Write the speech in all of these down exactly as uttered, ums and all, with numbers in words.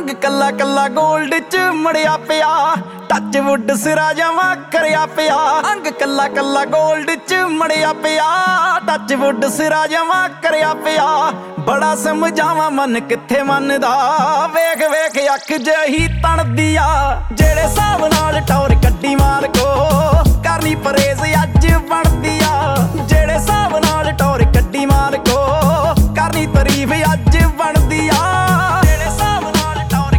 ਅੰਗ ਕੱਲਾ ਕੱਲਾ ਗੋਲਡ ਚ ਮੜਿਆ ਪਿਆ, ਟੱਚ ਵੁੱਡ ਸਿਰਾ ਜਮਾ ਕਰਿਆ ਪਿਆ। ਅੰਗ ਕੱਲਾ ਕੱਲਾ ਗੋਲਡ ਚ ਮੜਿਆ ਪਿਆ, ਟੱਚ ਵੁੱਡ ਸਿਰਾ ਜਮਾ ਕਰਿਆ ਪਿਆ। ਬੜਾ ਸਮਝਾਵਾਂ ਮਨ ਕਿੱਥੇ ਮੰਨਦਾ, ਵੇਖ ਵੇਖ ਅੱਖ ਜਹੀ ਤਣਦੀ ਆ। ਜਿਹੜੇ ਹਿਸਾਬ ਨਾਲ ਟੌਰ ਕੱਢੀ ਮਾਲਕੋ, ਕਰਨੀ ਪਰੇਜ਼ ਅੱਜ ਬਣਦੀ ਆ। ਜਿਹੜੇ ਹਿਸਾਬ ਨਾਲ ਟੌਰ ਕੱਢੀ ਮਾਲਕੋ, ਕਰਨੀ ਤਾਰੀਫ ਅੱਜ ਬਣਦੀ ਆ। ਜਿਹੜੇ ਹਿਸਾਬ ਨਾਲ ਟੌਰ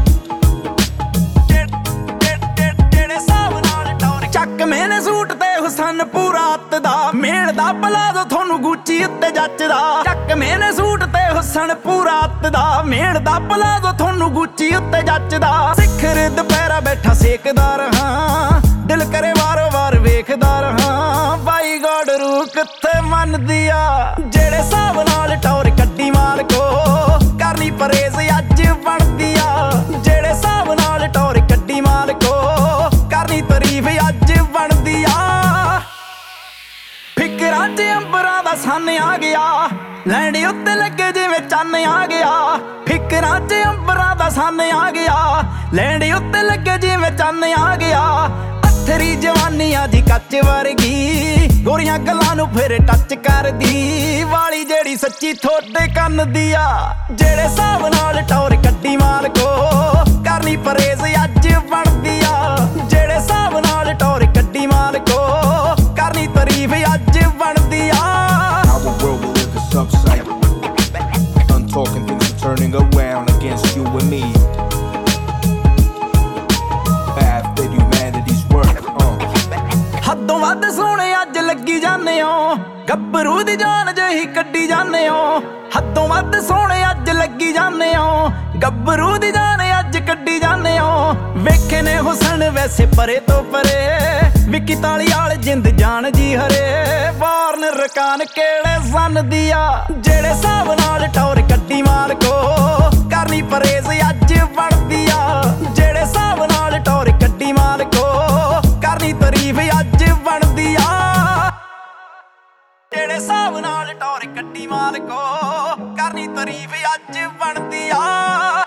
ਜਿਹੜੇ ਹਿਸਾਬ ਨਾਲ ਟੌਰ ਚੱਕ ਮੈਨੇ ਸੂਟ ਤੇ ਹੁਸਨ ਪੂਰਾ ਅੱਤ ਦਾ, ਮੇਲ ਦਾ ਪਲਾਜ਼ੋ ਤੁਹਾਨੂੰ ਗੁੱਚੀ ਉੱਤੇ ਜੱਚਦਾ। ਚੱਕ ਮੈਨੇ ਸੂਟ ਤੇ ਹੁਸਨ ਪੂਰਾ ਅੱਤ ਦਾ, ਮੇਲ ਦਾ ਪਲਾਜ਼ੋ ਤੁਹਾਨੂੰ ਗੁੱਚੀ ਉੱਤੇ ਜੱਚਦਾ। ਸਿਖਰ ਦੁਪਹਿਰਾ ਬੈਠਾ ਸੇਕਦਾ ਰਹਾ, ਦਿਲ ਕਰੇ ਵਾਰੋ ਵਾਰ ਵੇਖਦਾ ਰਹਾ। ਬਾਈ ਗੋਡ ਰੂਹ ਕਿੱਥੇ ਮੰਨਦੀ ਆ। ਜਿਹੜੇ ਹਿਸਾਬ ਨਾਲ ਟੌਰ ਕੱਢੀ ਮਾਲਕੋ, ਕਰਨੀ ਪਰੇਜ਼ ਅੱਜ ਬਣਦੀ ਆ। ਜਿਹੜੇ ਹਿਸਾਬ ਨਾਲ ਟੌਰ ਕੱਢੀ ਮਾਲਕੋ, ਕਰਨੀ ਤਾਰੀਫ ਅੱਜ ਬਣਦੀ ਆ। ਫਿਕਰਾਂ 'ਚ ਅੰਬਰਾਂ ਦਾ ਸੰਨ ਆ ਗਿਆ, ਲੈਂਡੀ ਉੱਤੇ ਲੱਗੇ ਜਿਵੇਂ ਚੰਨ ਆ ਗਿਆ। ਫਿਕਰਾਂ 'ਚ ਅੰਬਰਾਂ ਦਾ ਸੰਨ ਆ ਗਿਆ, ਲੈਂਡੀ ਉੱਤੇ ਲੱਗੇ ਜਿਵੇਂ ਚੰਨ ਆ ਗਿਆ। ਅਥਰੀ ਜਵਾਨੀ ਆ ਜੀ ਕੱਚ ਵਰਗੀ, ਗੋਰੀਆਂ ਗੱਲਾਂ ਨੂੰ ਫਿਰ ਟੱਚ ਕਰਦੀ। ਵਾਲੀ ਜਿਹੜੀ ਸੱਚੀ ਥੋੜੇ ਕੰਨ ਦੀ ਆ। ਜਿਹੜੇ ਹਿਸਾਬ ਨਾਲ ਟੌਰ ਕੱਢੀ ਮਾਲਕੋ, ਕਰਨੀ ਪਰੇਜ਼ ਅੱਜ ਬਣਦੀ ਆ। ਜਿਹੜੇ ਹਿਸਾਬ ਨਾਲ ਟੌਰ ਕੱਢੀ ਮਾਲਕੋ, ਕਰਨੀ ਤਾਰੀਫ ਅੱਜ ਬਣਦੀ ਆ। Our world will live this upside. Untalking things are turning around against you and me. Path that humanity's work. Uh. ਹੱਦੋਂ ਵੱਧ ਸੋਹਣੇ ਅੱਜ ਲੱਗੀ ਜਾਂਦੇ ਹੋ, ਗੱਭਰੂ ਦੀ ਜਾਨ ਜਿਹੀ ਕੱਢੀ ਜਾਂਦੇ ਹੋ। ਹੱਦੋਂ ਵੱਧ ਸੋਹਣੇ ਅੱਜ ਲੱਗੀ ਜਾਂਦੇ ਹੋ, ਗੱਭਰੂ ਦੀ ਜਾਨ ਅੱਜ ਕੱਢੀ ਜਾਂਦੇ ਹੋ। ਵੇਖੇ ਨੇ ਹੁਸਨ ਵੈਸੇ ਪਰੇ ਤੋਂ ਪਰੇ, ਵਿੱਕੀ ਤਾਲੀ ਵਾਲ ਜਿੰਦ ਜਾਨ ਜੀ ਹਰੇ। ਵਾਰਨ ਰਕਾਨ ਕਿਹੜੇ ਸੰਨ ਦੀ ਆ। ਜਿਹੜੇ ਹਿਸਾਬ ਨਾਲ ਟੌਰ ਕੱਢੀ ਮਾਲਕੋ, ਕਰਨੀ ਪਰੇਜ਼ ਅੱਜ ਬਣਦੀ ਆ। ਜਿਹੜੇ ਹਿਸਾਬ ਨਾਲ ਟੌਰ ਕੱਢੀ ਮਾਲਕੋ, ਕਰਨੀ ਤਾਰੀਫ ਅੱਜ ਬਣਦੀ ਆ। ਜਿਹੜੇ ਹਿਸਾਬ ਨਾਲ ਟੌਰ ਕੱਢੀ ਮਾਲਕੋ, ਕਰਨੀ ਤਾਰੀਫ ਅੱਜ ਬਣਦੀ ਆ।